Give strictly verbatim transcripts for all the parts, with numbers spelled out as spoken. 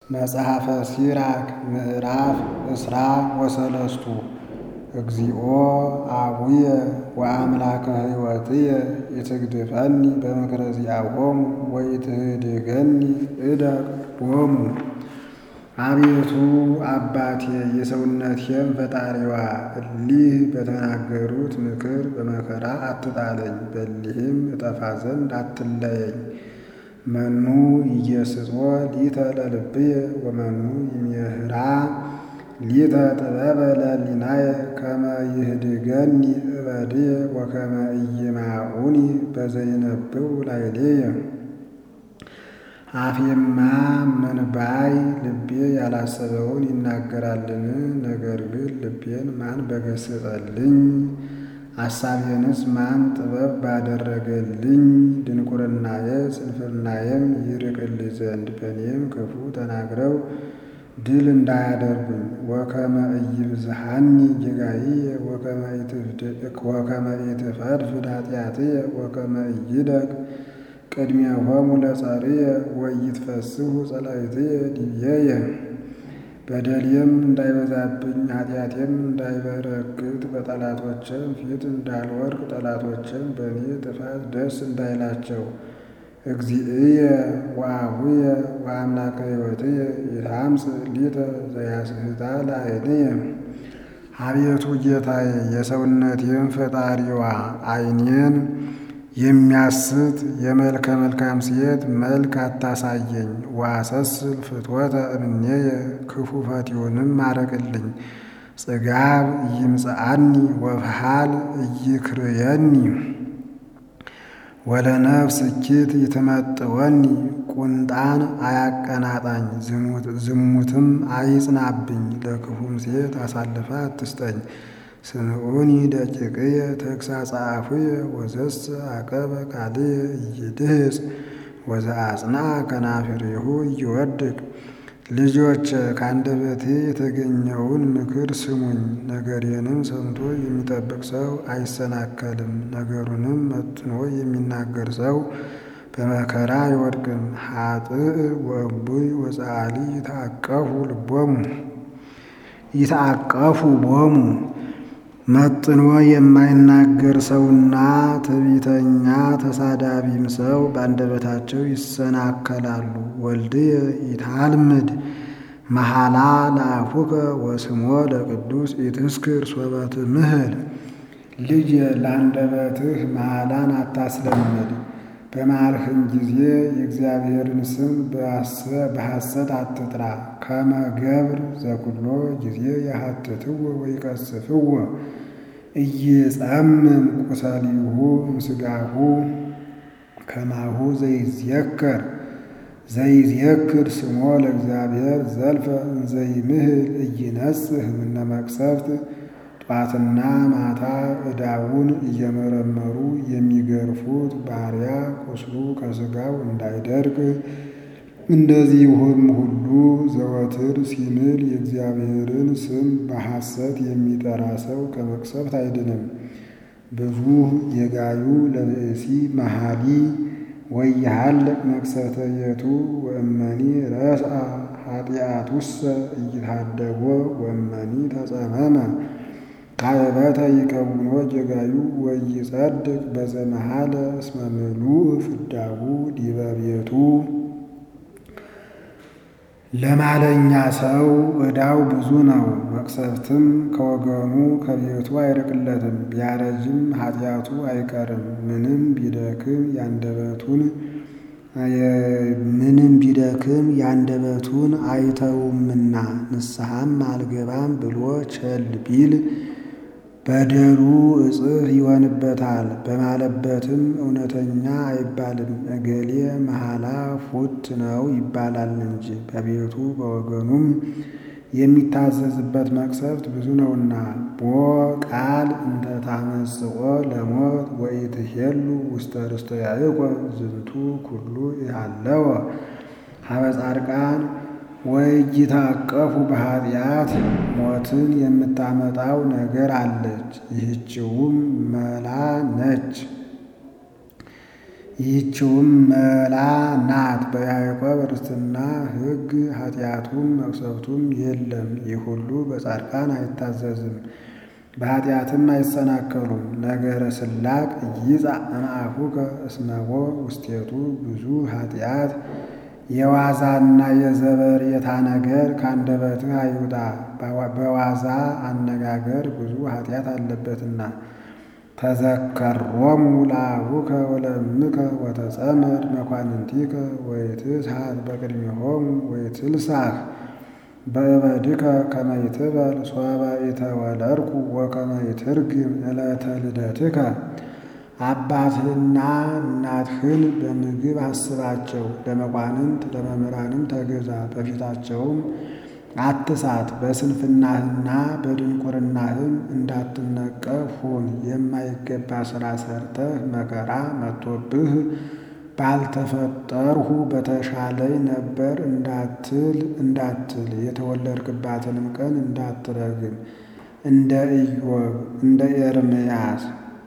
መጽሐፈ ሲራክ ምዕራፍ እስራ ወሰለስቱ እግዚኦ አቡየ ወአምላከ ሕይወትየ ኢትግድፈኒ በምክረ ዚአብሆሙ ወኢትህድገኒ እደቅቦሙ። አቤቱ አባቴ የሰውነቴም ፈጣሪዋ እሊህ በተናገሩት ምክር በመከራ አትጣለኝ፣ በሊህም እጠፋ ዘንድ አትለየኝ። መኑ ኢየስጾ ሊተ ለልብየ ወመኑ ይሜህራ ሊተ ጥበበ ለሊናየ ከመ ይህድገኒ እበድየ ወከመ ኢይማዑኒ በዘይነብቡ ላዕሌየ። አፌማ ምንባይ ልቤ ያላሰበውን ይናገራልን? ነገር ግን ልቤን ማን በገሰጸልኝ? አሳቤንስ ማን ጥበብ ባደረገልኝ? ድንቁርናዬ ስንፍናዬም ይርቅልኝ ዘንድ በእኔም ክፉ ተናግረው ድል እንዳያደርጉኝ። ወከመ ኢይብዝሐኒ ጌጋይየ ወከመ ኢትፈድፍድ ኃጢአትየ ወከመ ኢይደቅ ቅድሜሆሙ ለጸርየ ወኢይትፈስሑ ጸላእትየ ዲቤየ። በደሌም እንዳይበዛብኝ ኃጢአቴም እንዳይበረክት በጠላቶቼም ፊት እንዳልወድቅ ጠላቶቼም በእኔ ጥፋት ደስ እንዳይላቸው። እግዚእየ ወአቡየ ወአምላከ ሕይወትየ ኢታምጽእ ሊተ ዘያስሕታ ለዓይንየ። አቤቱ ጌታዬ የሰውነቴም ፈጣሪዋ ዓይኔን የሚያስት የመልከ መልካም ሴት መልክ አታሳየኝ። ወአሰስል ፍትወተ እምኔየ ክፉ ፈቲውንም አርቅልኝ። ጽጋብ ኢይምጽአኒ ወፍሃል ኢይክርየኒ ወለነፍስ እኪት ይትመጥወኒ። ቁንጣን አያቀናጣኝ ዝሙትም አይጽናብኝ። ለክፉም ሴት አሳልፋ አትስጠኝ። ስምዑኒ ደቂቅየ ተግሣጸ አፉየ ወዘሰ አቀበ ቃልየ ኢይድህጽ ወዘአጽንዐ ከናፍሬሁ ኢይወድቅ። ልጆች ከአንደበቴ የተገኘውን ምክር ስሙኝ። ነገሬንም ሰምቶ የሚጠብቅ ሰው አይሰናከልም። ነገሩንም መጥኖ የሚናገር ሰው በመከራ አይወድቅም። ኃጥእ ወእቡይ ወጸዓሊ ይትዐቀፉ ልቦሙ ይትዐቀፉ ቦሙ። መጥኖ የማይናገር ሰውና ትዕቢተኛ ተሳዳቢም ሰው በአንደበታቸው ይሰናከላሉ። ወልድየ ኢታልምድ መሐላ ለአፉከ ወስሞ ለቅዱስ ኢትስክር ሶበ ትምህል። ልጅ ለአንደበትህ መሐላን አታስለምድ። በማልህም ጊዜ የእግዚአብሔርን ስም በሐሰት አትጥራ። ከመ ገብር ዘኩሎ ጊዜ የሐትትዎ ወይቀስፍዎ ኢይጸምም ቁሰሊሁ እምሥጋሁ ከማሁ ዘይዝየከር ዘይዝየክር ስሞ ለእግዚአብሔር ዘልፈ እንዘይምህል ኢይነጽህ እምነ መቅሰፍት። ጧትና ማታ ዕዳውን እየመረመሩ የሚገርፉት ባሪያ ቁስሉ ከሥጋው እንዳይደርቅ እንደዚሁም ሁሉ ዘወትር ሲምል የእግዚአብሔርን ስም በሐሰት የሚጠራ ሰው ከመቅሰፍት አይድንም። ብዙ የጋዩ ለብእሲ መሐሊ ወይሃልቅ መቅሰፍተ የቱ ወእመኒ ረስአ ኃጢአቱሰ ኢይታደጎ ወእመኒ ተጸመመ። ካዕበተ ይከውኖ ጀጋዩ ወይጸድቅ በዘመሃለ እስመ ምሉእ ፍዳሁ ዲበ ቤቱ። ለማለኛ ሰው ዕዳው ብዙ ነው፣ መቅሰፍትም ከወገኑ ከቤቱ አይርቅለትም። ቢያረጅም ኃጢአቱ አይቀርም። ምንም ቢደክም ያንደበቱን ምንም ቢደክም ያንደበቱን አይተውምና ንስሐም አልገባም ብሎ ቸል ቢል በደሉ እጥፍ ይሆንበታል። በማለበትም እውነተኛ አይባልም። እገሌ መሐላ ፉት ነው ይባላል እንጂ በቤቱ በወገኑም የሚታዘዝበት መቅሰፍት ብዙ ነውና። ቦ ቃል እንተ ታመጽኦ ለሞት ወኢትሄሉ ውስተ ርስተ ያዕቆብ ዝንቱ ኩሉ ይሃለወ ሀበ ጻድቃን ወኢይትዐቀፉ በኃጢአት። ሞትን የምታመጣው ነገር አለች፣ ይህችውም መላ ነች። ይህችውም መላ ናት። በያዕቆብ ርስትና ሕግ ኃጢአቱም መቅሰፍቱም የለም። ይህ ሁሉ በጻድቃን አይታዘዝም፣ በኃጢአትም አይሰናከሉም። ነገረ ስላቅ ይጻእ እምአፉከ እስመቦ ውስቴቱ ብዙ ኃጢአት። የዋዛና የዘበሬታ ነገር ካንደበትህ አይውጣ፣ በዋዛ አነጋገር ብዙ ኃጢአት አለበትና። ተዘከሮሙ ለአቡከ ወለእምከ ወተጸመድ መኳንንቲከ ወይትስሐት በቅድሚሆሙ ወይትልሳህ በእበድከ ከመ ይትበል ሶበ ኢተወለድኩ ወከመ ይትርግም ዕለተ ልደትከ። አባትህና እናትህን በምግብ አስባቸው፣ ለመኳንንት ለመምህራንም ተገዛ፣ በፊታቸውም አትሳት። በስንፍናህና በድንቁርናህም እንዳትነቀፍ ሁን። የማይገባ ሥራ ሰርተህ መከራ መጥቶብህ ባልተፈጠርሁ በተሻለኝ ነበር እንዳትል እንዳትል የተወለድክባትንም ቀን እንዳትረግም እንደ ኢዮብ እንደ ኤርምያስ።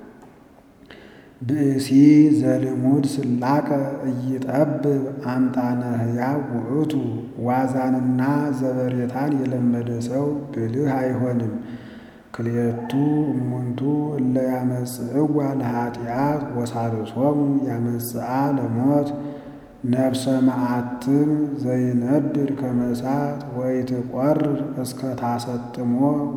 ብእሲ ዘልሙድ ስላቀ እይጠብብ አምጣነ ሕያው ውእቱ። ዋዛንና ዘበሬታን የለመደ ሰው ብልህ አይሆንም። ክልኤቱ እሙንቱ እለ ያመጽእዋ ለኃጢአት ወሳልሶሙ ያመጽአ ለሞት። ነፍሰ መዓትም ዘይነድድ ከመ እሳት ወኢትቈርር እስከ ታሰጥሞ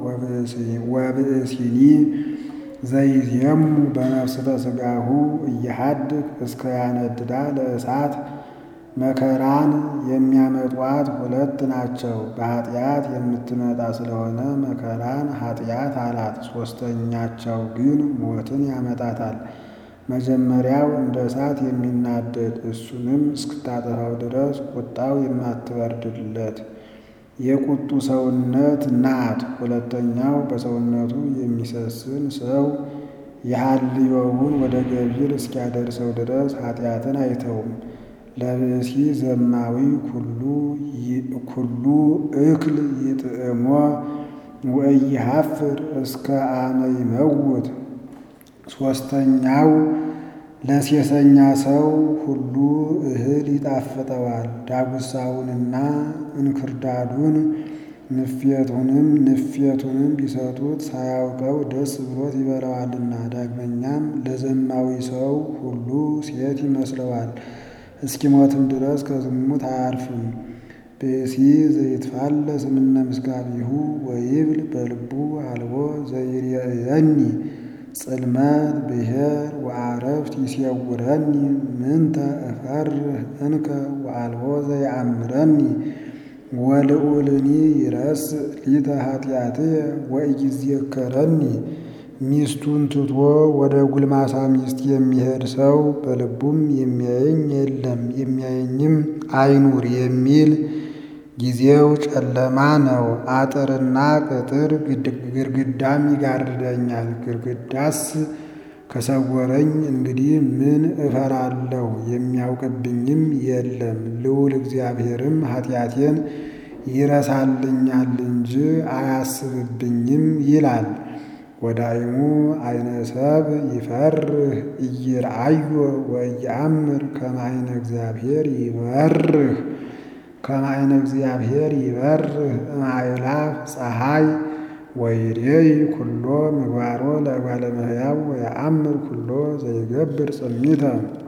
ወብእሲኒ ዘይዜሙ በነፍስተ ሥጋሁ እየሃድግ እስከ ያነድዳ ለእሳት። መከራን የሚያመጧት ሁለት ናቸው። በኃጢአት የምትመጣ ስለሆነ መከራን ኃጢአት አላት። ሦስተኛቸው ግን ሞትን ያመጣታል። መጀመሪያው እንደ እሳት የሚናደድ እሱንም እስክታጠፋው ድረስ ቁጣው የማትበርድለት የቁጡ ሰውነት ናት። ሁለተኛው በሰውነቱ የሚሰስን ሰው የሐልዮውን ወደ ገቢር እስኪያደርሰው ድረስ ኃጢአትን አይተውም። ለብእሲ ዘማዊ ኩሉ እክል ይጥዕሞ ወኢይሃፍር እስከ አመ ይመውት። ሦስተኛው ለሴሰኛ ሰው ሁሉ እህል ይጣፍጠዋል፣ ዳጉሳውንና እንክርዳዱን ንፌቱንም ንፌቱንም ቢሰጡት ሳያውቀው ደስ ብሎት ይበላዋልና። ዳግመኛም ለዘማዊ ሰው ሁሉ ሴት ይመስለዋል፣ እስኪሞትም ድረስ ከዝሙት አያርፍም። ብእሲ ዘይትፋለስ እምነ ምስጋቢሁ ወይብል በልቡ አልቦ ዘይሬእየኒ ጽልመት ብሔር ወአረፍት ይሴውረኒ ምንተ እፈርህ እንከ ወአልቦ ዘይአምረኒ ወልዑልኒ ይረስእ ሊተ ኃጢአትየ ወኢይዜከረኒ። ሚስቱን ትቶ ወደ ጉልማሳ ሚስት የሚሄድ ሰው በልቡም የሚያየኝ የለም የሚያየኝም አይኑር የሚል ጊዜው ጨለማ ነው። አጥርና ቅጥር ግድግዳም ይጋርደኛል። ግድግዳስ ከሰወረኝ እንግዲህ ምን እፈራለሁ? የሚያውቅብኝም የለም። ልዑል እግዚአብሔርም ኃጢአቴን ይረሳልኛል እንጂ አያስብብኝም ይላል። ወዳይሙ አይነ ሰብ ይፈርህ ኢይርአዮ ወኢየአምር ከመ አይነ እግዚአብሔር ይበርህ ከመ አይነ እግዚአብሔር ይበርህ እምአእላፍ ፀሐይ ወይሬይ ኩሎ ምግባሮ ለእጓለ እመሕያው ወየአምር ኩሎ ዘይገብር ጽሚተ።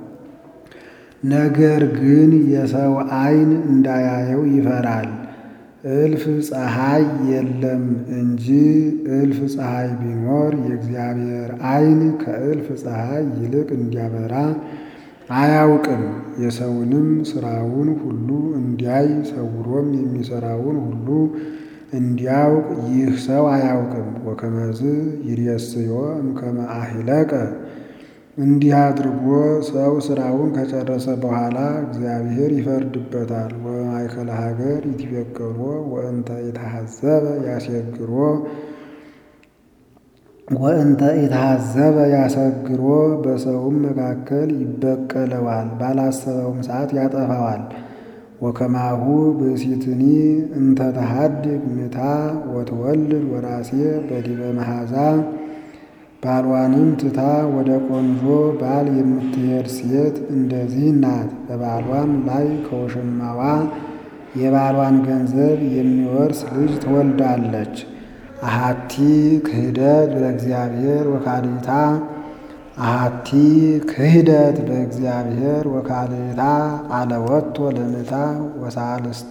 ነገር ግን የሰው ዓይን እንዳያየው ይፈራል። እልፍ ፀሐይ የለም እንጂ እልፍ ፀሐይ ቢኖር የእግዚአብሔር ዓይን ከእልፍ ፀሐይ ይልቅ እንዲያበራ አያውቅም። የሰውንም ሥራውን ሁሉ እንዲያይ ሰውሮም የሚሠራውን ሁሉ እንዲያውቅ ይህ ሰው አያውቅም። ወከመዝ ይሬስዮ እምከመ አሂለቀ። እንዲህ አድርጎ ሰው ሥራውን ከጨረሰ በኋላ እግዚአብሔር ይፈርድበታል። ወበማእከለ ሀገር ይትቤከሮ ወእንተ ኢትሐዘበ ያስየግሮ ወእንተ ኢትሐዘበ ያሰግሮ። በሰውም መካከል ይበቀለዋል፣ ባላሰበውም ሰዓት ያጠፋዋል። ወከማሁ ብእሲትኒ እንተ ተሃድግ ምታ ወትወልድ ወራሴ በዲበ መሐዛ። ባሏንም ትታ ወደ ቆንጆ ባል የምትሄድ ሴት እንደዚህ ናት። በባሏም ላይ ከውሽማዋ የባሏን ገንዘብ የሚወርስ ልጅ ትወልዳለች። አሃቲ ክህደት በእግዚአብሔር ወካልእታ አሃቲ ክህደት በእግዚአብሔር ወካልእታ አለወቶ ለምታ ወሳልስታ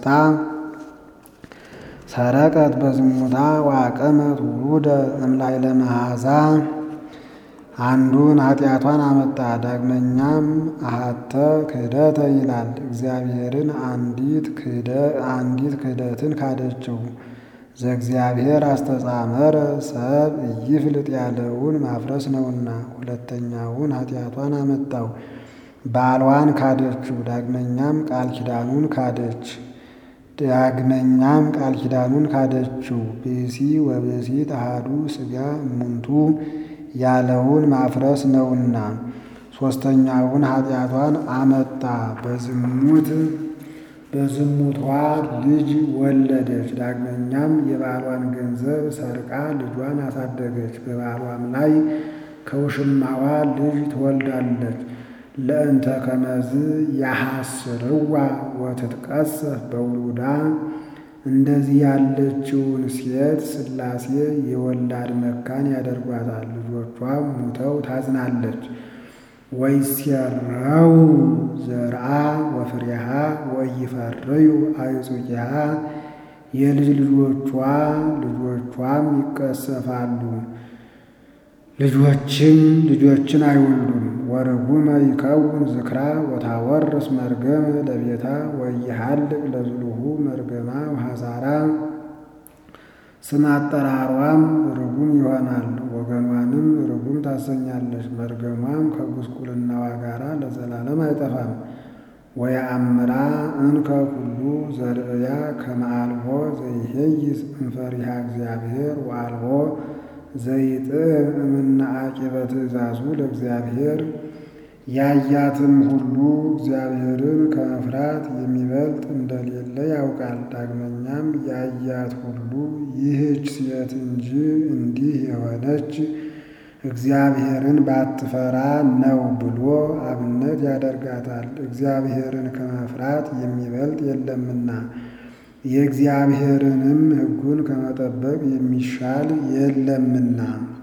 ሰረቀት በዝሙታ ዋቀመት ውሉደ እምላዕለ መዓዛ። አንዱን ኃጢአቷን አመጣ። ዳግመኛም አሃተ ክህደተ ይላል። እግዚአብሔርን አንዲት ክህደትን ካደችው። ዘእግዚአብሔር አስተጻመረ ሰብ ኢይፍልጥ ያለውን ማፍረስ ነውና። ሁለተኛውን ኃጢአቷን አመጣው። ባሏን ካደችው። ዳግመኛም ቃል ኪዳኑን ካደች ዳግመኛም ቃል ኪዳኑን ካደችው። ብእሲ ወብእሲት አሐዱ ሥጋ እሙንቱ ያለውን ማፍረስ ነውና። ሦስተኛውን ኃጢአቷን አመጣ። በዝሙት በዝሙቷ ልጅ ወለደች። ዳግመኛም የባሏን ገንዘብ ሰርቃ ልጇን አሳደገች። በባሏም ላይ ከውሽማዋ ልጅ ትወልዳለች። ለእንተ ከመዝ ያሐስርዋ ወትትቀሰፍ በውሉዳ። እንደዚህ ያለችውን ሴት ሥላሴ የወላድ መካን ያደርጓታል። ልጆቿም ሙተው ታዝናለች። ወይሴረው ዘርአ ወፍሬሃ ወኢይፈርዩ አዕጹቂሃ። የልጅ ልጆቿ ልጆቿም ይቀሰፋሉ፣ ልጆችም ልጆችን አይወልዱም። ወርጉመ ይከውን ዝክራ ወታወርስ መርገመ ለቤታ ወኢይሃልቅ ለዝሉሁ መርገማ ወሐሳራ። ስም አጠራሯም ርጉም ይሆናል፣ ወገኗንም ርጉም ታሰኛለች። መርገሟም ከጉስቁልናዋ ጋራ ለዘላለም አይጠፋም። ወየአምራ እንከ ኩሉ ዘርእያ ከመ አልቦ ዘይሄይስ እምፈሪሃ እግዚአብሔር ወአልቦ ዘይጥዕም እምነ ዓቂበ ትእዛዙ ለእግዚአብሔር። ያያትም ሁሉ እግዚአብሔርን ከመፍራት የሚበልጥ እንደሌለ ያውቃል። ዳግመኛም ያያት ሁሉ ይህች ሴት እንጂ እንዲህ የሆነች እግዚአብሔርን ባትፈራ ነው ብሎ አብነት ያደርጋታል። እግዚአብሔርን ከመፍራት የሚበልጥ የለምና የእግዚአብሔርንም ሕጉን ከመጠበቅ የሚሻል የለምና።